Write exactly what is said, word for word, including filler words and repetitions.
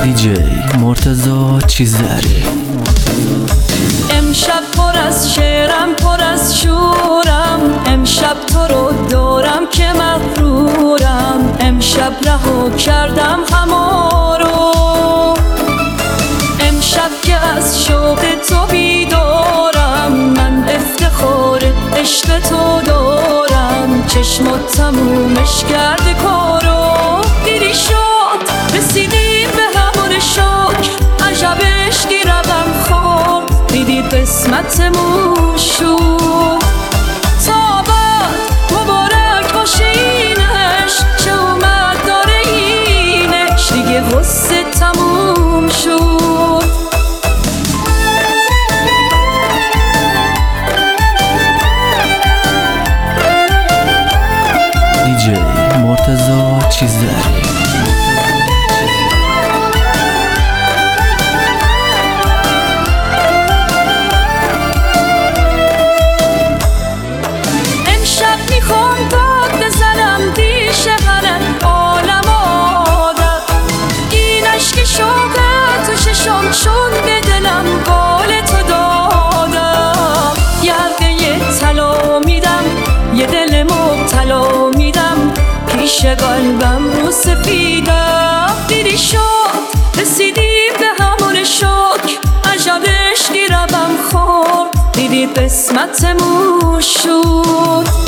دیجی مرتضی چیزری. امشب پر از شعرم، پر از شورم، امشب تو رو دارم که مغرورم. امشب رها کردم همه رو، امشب که از شوق تو بیدارم. من افتخار عشق تو دارم، چشمات تمومش کرده کارو. دیدی شد رسیدیم به همون شوک، عجب عشقی رقم خورد، دیدی قسمتمون شد. تا بعد مبارک باشه اینش، چه اومد داره اینش، دیگه غصه تموم شد. دیجی مرتضی چیزری. چون به دلم قول تو دادم، یه طلا میدم، یه دل مبتلا میدم، پیش قلبم رو سفیدم. دیدی شد رسیدیم به همون شوک، عجب عشقی رقم خورد، دیدی قسمتمون شد.